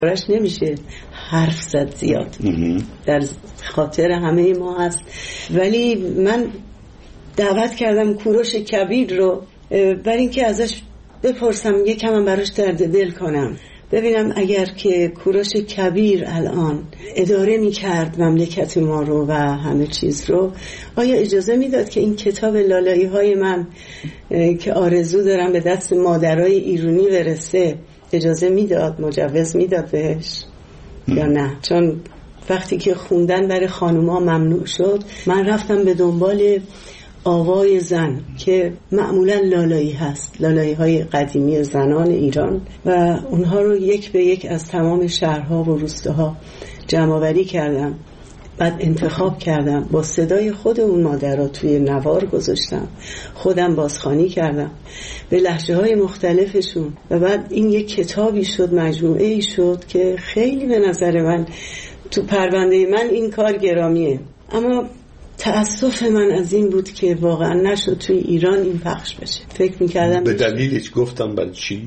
برش نمیشه حرف زد زیاد، در خاطر همه ما هست. ولی من دعوت کردم کوروش کبیر رو برای اینکه ازش بپرسم یکم هم براش درد دل کنم، ببینم اگر که کوروش کبیر الان اداره میکرد مملکت ما رو و همه چیز رو، آیا اجازه میداد که این کتاب لالایی های من که آرزو دارم به دست مادرای ایرانی برسه، اجازه میداد، مجوز میداد بهش یا نه؟ چون وقتی که خوندن برای خانوما ممنوع شد، من رفتم به دنبال آوای زن که معمولا لالایی هست، لالایی های قدیمی زنان ایران، و اونها رو یک به یک از تمام شهرها و روستاها جمع آوری کردم، بعد انتخاب کردم، با صدای خود اون مادرها توی نوار گذاشتم، خودم بازخوانی کردم به لهجه های مختلفشون، و بعد این یک کتابی شد، مجموعه ای شد که خیلی به نظر من تو پرونده من این کار گرامیه. اما تأسف من از این بود که واقعا نشد توی ایران این پخش بشه. فکر میکردم به دلیلش گفتم برای چی؟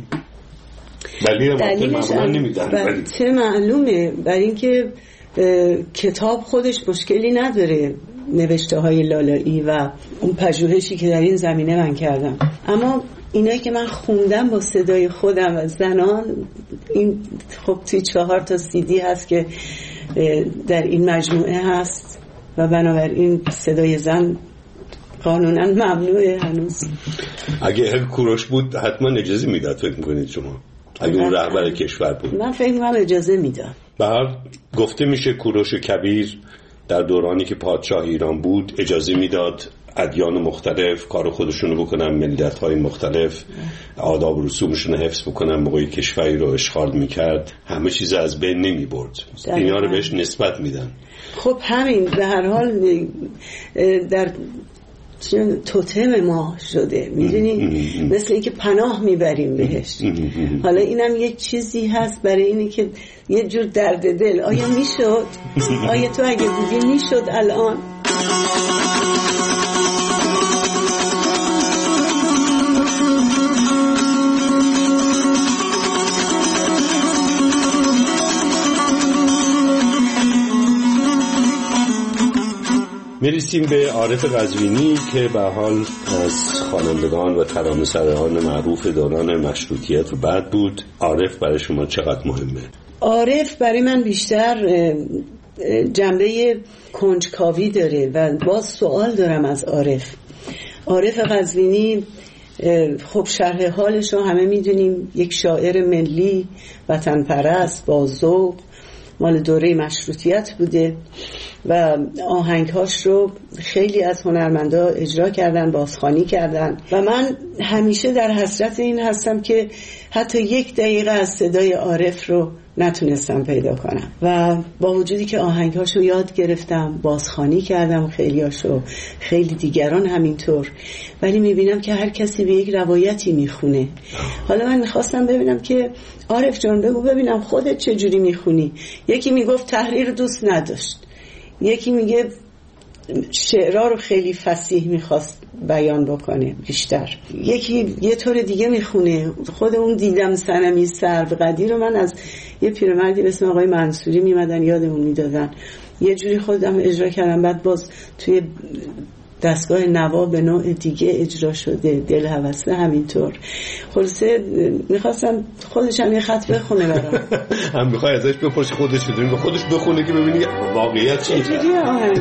دلیلش چه معلومه، برای اینکه کتاب خودش مشکلی نداره، نوشته های لالایی و اون پژوهشی که در این زمینه من کردم، اما اینایی که من خوندم با صدای خودم و زنان، این خب توی 4 CD هست که در این مجموعه هست و بنابراین صدای زن قانونا ممنوعه هنوز. اگه کوروش بود حتما اجازه میداد، فکر میکنید شما؟ اگه اون رهبر کشور بود من فکر میکنم اجازه میداد. بعد گفته میشه کوروش کبیر در دورانی که پادشاه ایران بود اجازه میداد ادیان مختلف کار خودشونو بکنن، ملت‌های مختلف آداب و رسومشون حفظ بکنن، موقعی کشوری رو اشغال میکرد همه چیز از بین نمیبرد، اینا رو بهش نسبت میدن. خب همین به هر حال در توتم ما شده، میدونی، مثل اینکه پناه میبریم بهش. حالا اینم یک چیزی هست برای اینه که یه جور درد دل. آیا میشد؟ آیا تو اگه بودی میشد الان؟ میرسیم به عارف قزوینی که به حال از خوانندگان و ترانه‌سرایان معروف دوران مشروطیت و بعد بود. عارف برای شما چقدر مهمه؟ عارف برای من بیشتر جنبه کنجکاوی داره و باز سوال دارم از عارف. عارف قزوینی خب شرح حالش رو همه میدونیم، یک شاعر ملی وطن پرست با ذوق، مال دوره مشروطیت بوده و آهنگهاش رو خیلی از هنرمندا اجرا کردن، بازخوانی کردن و من همیشه در حسرت این هستم که حتی 1 دقیقه از صدای عارف رو نتونستم پیدا کنم و با وجودی که آهنگهاش رو یاد گرفتم، بازخوانی کردم خیلیاشو، خیلی دیگران همینطور، ولی میبینم که هر کسی به یک روایتی میخونه. حالا من میخواستم ببینم که عارف جان بگو ببینم خودت چجوری میخونی. یکی میگفت تحریر دوست نداشت، یکی میگه شعرها رو خیلی فصیح میخواست بیان بکنه بیشتر، یکی یه طور دیگه میخونه. خود اون دیدم صنمی سرو قدیر رو من از یه پیرمردی به اسم آقای منصوری میمدن یادمون میدادن، یه جوری خودم اجرا کردم، بعد باز توی دستگاه نوا به نوع دیگه اجرا شده، دل هوسه همینطور. خلاصه میخواستم خودش هم یه خط بخونه برام. هم میخوای ازش بپرسی خودش بدونی و خودش بخونه که ببینی واقعیت چیه. چجوری آهنگ؟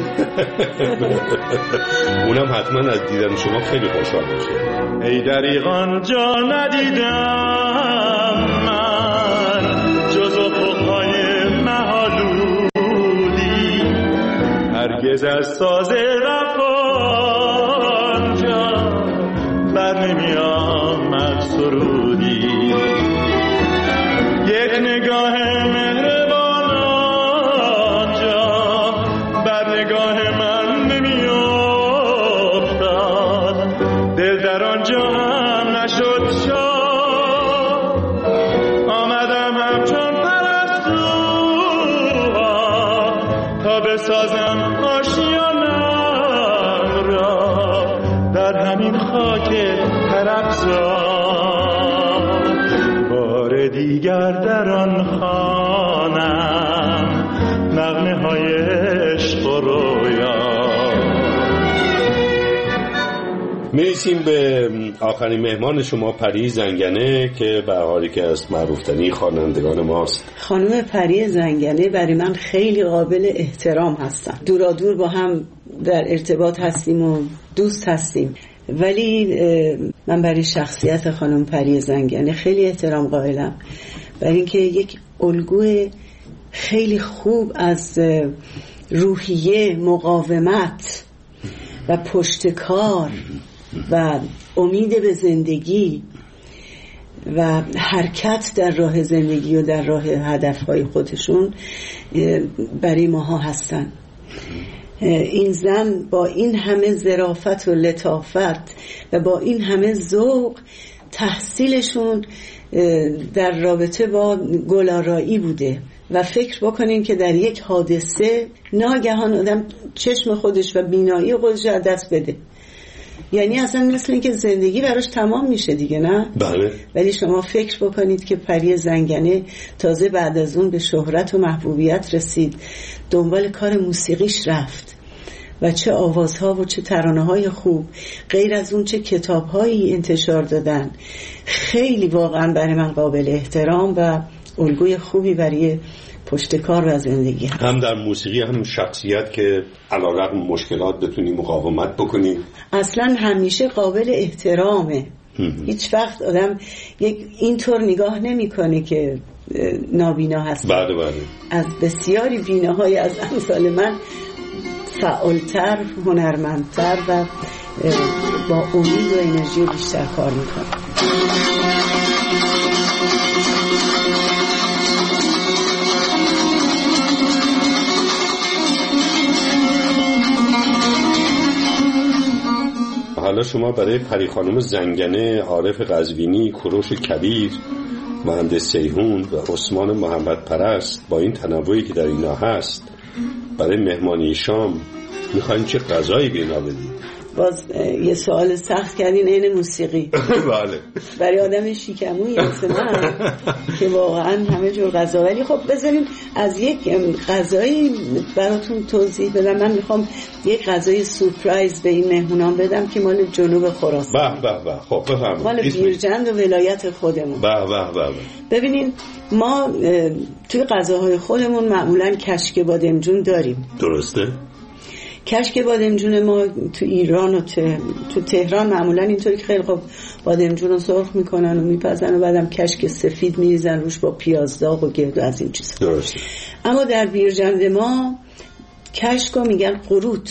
اونم حتما از دیدن شما خیلی خوشحال میشه. ای دریغان جا ندیدم من جز افقهای مه‌آلودی، هرگز از ساز نمی آمد سرودی. یک نگاه مهربان آنجا بر نگاه من نمی افتاد، دل در آنجا هم نشد شاد. آمدم همچون پرستوها تا بسازم آشیانم را در همین خاک طرفزار. بار دیگر در آن خوانم نغمه های عشق و رویا. میرسیم به آخرین مهمان شما، پری زنگنه، که به حالی که از معروفترین خوانندگان ماست. خانم پری زنگنه برای من خیلی قابل احترام هستن. دورادور با هم در ارتباط هستیم و دوست هستیم، ولی من برای شخصیت خانم پری زنگنه خیلی احترام قائلم، برای اینکه یک الگوی خیلی خوب از روحیه، مقاومت و پشتکار و امید به زندگی و حرکت در راه زندگی و در راه هدفهای خودشون برای ماها هستن. این زن با این همه ظرافت و لطافت و با این همه ذوق، تحصیلشون در رابطه با گلارایی بوده و فکر بکنین که در یک حادثه ناگهان آدم چشم خودش و بینایی خودش از دست بده، یعنی اصلا مثل این که زندگی براش تمام میشه دیگه، نه؟ بله. ولی شما فکر بکنید که پری زنگنه تازه بعد از اون به شهرت و محبوبیت رسید، دنبال کار موسیقیش رفت و چه آوازها و چه ترانه‌های خوب، غیر از اون چه کتاب‌هایی انتشار دادن. خیلی واقعا برای من قابل احترام و الگوی خوبی برای پشتکار و زندگی هم در موسیقی هم شخصیت که علیرغم مشکلات بتونی مقاومت بکنی. اصلا همیشه قابل احترامه. هیچ وقت آدم اینطور نگاه نمی‌کنه که نابینا هست. بله. از بسیاری بیناهای از امثال من فعالتر، هنرمندتر و با امید و انرژی بیشتر کار میکنه. حالا شما برای پری خانم زنگنه، عارف قزوینی، کوروش کبیر، مهندس سیهون و عثمان محمد پرست، با این تنوعی که در اینا هست، برای مهمانی شام میخواین چه غذایی به اینا بدید؟ باز یه سوال سخت کردین عین موسیقی. بله. برای آدم شیکمویی مثل من که واقعا همه جور غذا، ولی خب بذارین از یک غذایی براتون توضیح بدم. من میخوام یک غذای سورپرایز به این مهمونان بدم که مال جنوب خراسان. به. خب بفرمایید. مال بیرجند و ولایت خودمون. به. ببینین ما توی غذاهای خودمون معمولا کشک بادمجون داریم. درسته؟ کشک بادمجون ما تو ایران و تو تهران معمولا اینطوری که خیلی خوب بادمجون رو سرخ میکنن و میپزن و بعدم کشک سفید میریزن روش با پیاز داغ و گرد و از این چیزا. درسته. اما در بیرجند ما کشک رو میگن قروت.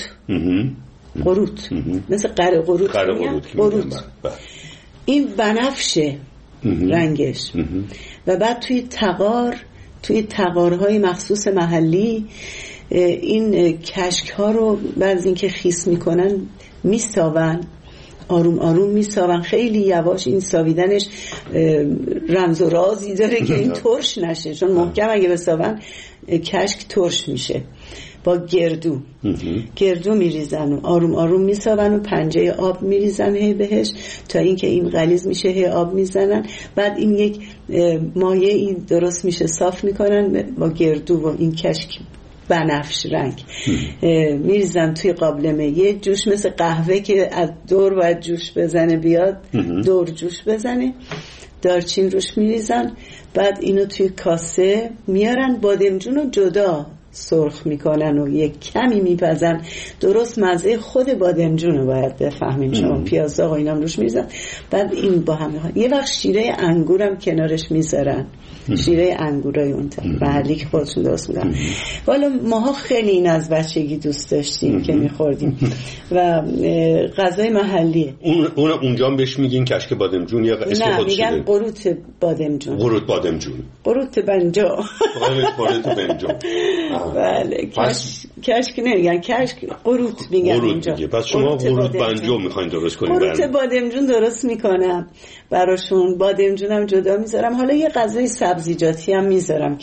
مثل قره قروت. این بنفشه رنگش. و بعد توی تغارهای مخصوص محلی این کشک ها رو بعد از اینکه خیس میکنن میساون، آروم آروم میساون، خیلی یواش. این ساویدنش رمز و رازی داره که این ترش نشه، چون محکم اگه بساون کشک ترش میشه. با گردو میریزن و آروم آروم میساون و پنجه آب میریزن هی بهش تا اینکه این غلیظ میشه، هی آب میزنن. بعد این یک مایه این درست میشه، صاف میکنن با گردو و این کشک بنفش رنگ میریزن توی قابلمه. یه جوش مثل قهوه که از دور باید جوش بزنه بیاد، دور جوش بزنه، دارچین روش میریزن. بعد اینو توی کاسه میارن، بادمجون رو جدا سرخ میکنن و یک کمی میپزن، درست مزه خود بادمجون رو باید بفهمین شما. پیاز داغ و اینام روش میریزن. بعد این با هم یه وقت شیره انگورم کنارش میذارن، شیره انگورای اون محلی که خودشون درست میکنن. والا ماها خیلی این از بچگی دوست داشتیم که میخوردیم و غذای محلیه. اونجا بهش میگین کشک بادمجون یا اسم خودش؟ نه، میگن قروت بادمجون. قروت بنجا. قروت بنجا. بله. کشک نمیگن، کشک قروت میگن اینجا. پس شما قروت بنجا میخواین درست کنید؟ قروت بادمجون درست میکنم براشون، بادمجونم جدا میذارم. حالا یه غذای سبزیجاتی هم میذارم که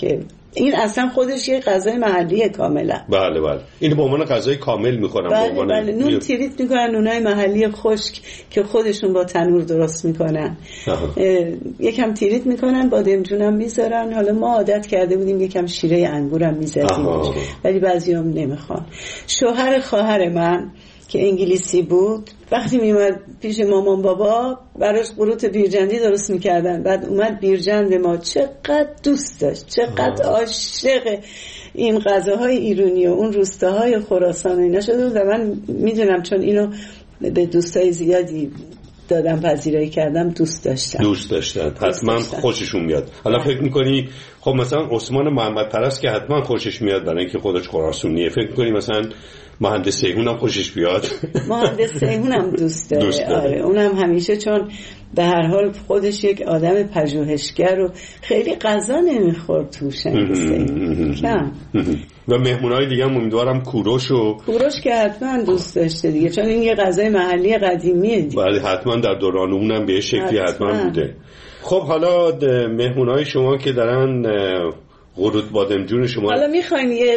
این اصلا خودش یه غذای محلیه کاملا. بله بله، اینو به عنوان غذای کامل میخورن. بله بله، نون تیریت میکنن، نونای محلی خشک که خودشون با تنور درست میکنن. یکم تیریت میکنن، بادمجون هم میذارن. حالا ما عادت کرده بودیم یکم شیره انگور هم میذاریم، ولی بعضیام نمیخوان. شوهر خواهر من که انگلیسی بود وقتی میومد پیش مامان بابا براش قروت بیرجندی درست میکردن، بعد اومد بیرجند ما چقدر دوست داشت، چقدر عاشق این غذاهای ایرانی و اون روستاهای خراسان اینا شده. و من میدونم چون اینو به دوستای زیادی دادم پذیرایی کردم، دوست داشتن حتما خوششون میاد. حالا فکر میکنی خب مثلا عثمان محمد پرست که حتما خوشش میاد برای اینکه خودش خراسانیه، فکر میکنی مثلا مهندس سیهون هم خوشش بیاد؟ مهندس سیهون هم دوست داره. آره اونم همیشه، چون به هر حال خودش یک آدم پژوهشگر و خیلی غذا نمیخورد توش کم. و مهمونای دیگه هم امیدوارم کوروش که حتما دوست داشته دیگه، چون این یه غذای محلی قدیمیه دیگه. بله حتما در دوران اونم به شکلی حتما بوده. خب حالا مهمونای شما که دارن قروت بادمجون شما، حالا میخواین یه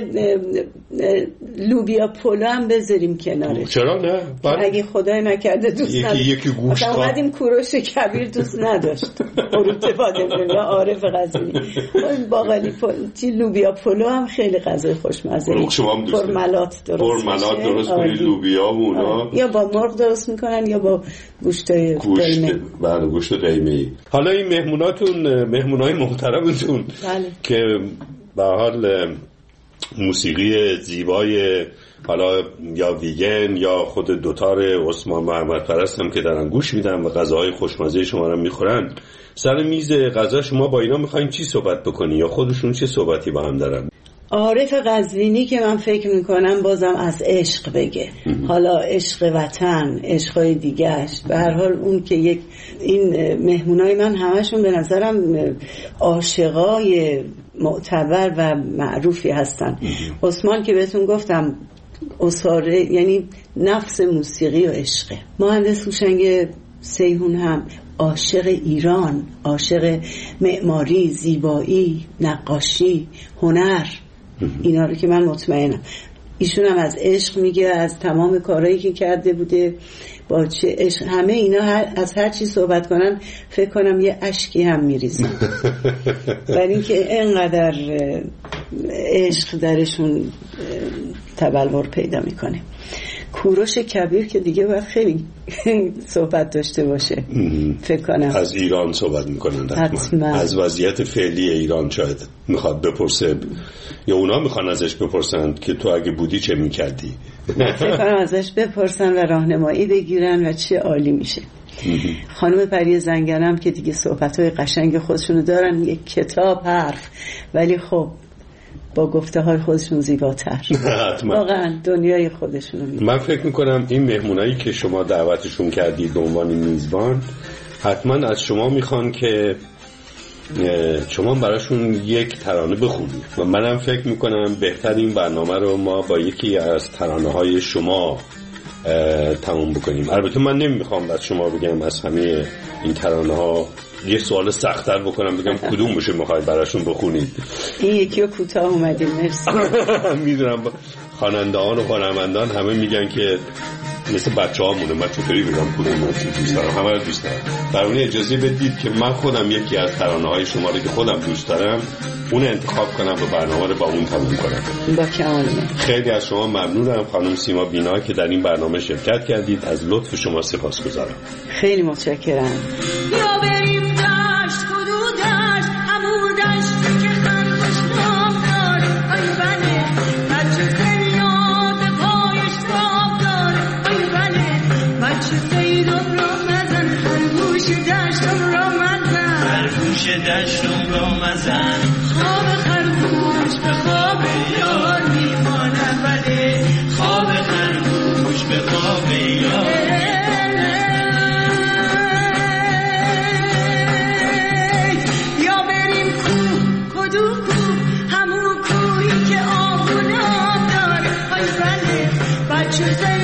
لوبیا پلو هم بذاریم کنارش؟ چرا نه؟ اگه خدای نکرده دوست نداشت. یکی گوشت اومدیم کوروش کبیر دوست نداشت قروت بادمجون یا عارف غزنی باقالی لوبیا پلو هم خیلی غذای خوشمزه. پرملات درست کنید لوبیا و اونا، یا با مرغ درست میکنن یا با گوشتای قیمه. بله گوشت قیمه‌ای. حالا این مهمونای محترمتون که به حال موسیقی زیبای حالا یا ویگن یا خود دوتار عثمان محمد پرست هم که دارن گوش میدن و غذاهای خوشمزه شما رو میخورن، سر میز غذا شما با اینا میخواین چی صحبت بکنی یا خودشون چه صحبتی با هم دارن؟ عارف قزوینی که من فکر میکنم بازم از عشق بگه، حالا عشق وطن، عشقای دیگهش، به هر حال اون که یک این مهمونای من همشون به نظرم عاشقای معتبر و معروفی هستن. عثمان که بهتون گفتم اساره، یعنی نفس موسیقی و عشقه. مهندس هوشنگ سیهون هم عاشق ایران، عاشق معماری، زیبایی، نقاشی، هنر، اینا رو که من مطمئنم. ایشون هم از عشق میگه، از تمام کارهایی که کرده بوده با چه عشق. همه اینا از هر چی صحبت کنن فکر کنم یه اشکی هم میریزن برای اینکه اینقدر عشق درشون تبلور پیدا میکنه. کوروش کبیر که دیگه باید خیلی صحبت داشته باشه فکر کنم. از ایران صحبت میکنن حتما. از وضعیت فعلی ایران شاید میخواد بپرسه یا اونا میخوان ازش بپرسن که تو اگه بودی چه میکردی. فکر کنم ازش بپرسن و راهنمایی بگیرن و چه عالی میشه. خانم پری زنگنم که دیگه صحبت‌های قشنگ خودشونو دارن، یک کتاب حرف، ولی خب با گفته های خودشون زیباتر. واقعا دنیای خودشونو میدن. من فکر میکنم این مهمونایی که شما دعوتشون کردید به عنوان میزبان حتما از شما میخوان که شما براشون یک ترانه بخونید و منم فکر میکنم بهترین برنامه رو ما با یکی از ترانه های شما تموم بکنیم. البته من نمیخوام از شما بگم از همه این ترانه ها یه سوال سخت‌تر بکنم، بگم کدوم بشه میخواید براشون بخونید. این یکی رو کوتاه اومدیم. مرسی. میدونم خواننده‌ها و خوانندگان همه میگن که مثل بچه‌هامونه، من چطوری بگم کدوم دوست دارم، همه رو دوست دارم. برای اجازه بدید که من خودم یکی از ترانه‌های شما رو که خودم دوست دارم اون انتخاب کنم و برنامه رو با اون تموم کنم. با کمال. خیلی از شما ممنونم خانم سیما بینا که در این برنامه شرکت کردید. از لطف شما سپاسگزارم. خیلی متشکرم. دشتم را مزن، خواب خرگوش به خواب یار میماند، ولی خواب خرگوش به خواب یار یا بریم کدو همون کوهی که آبون آب داره، ای بله بچه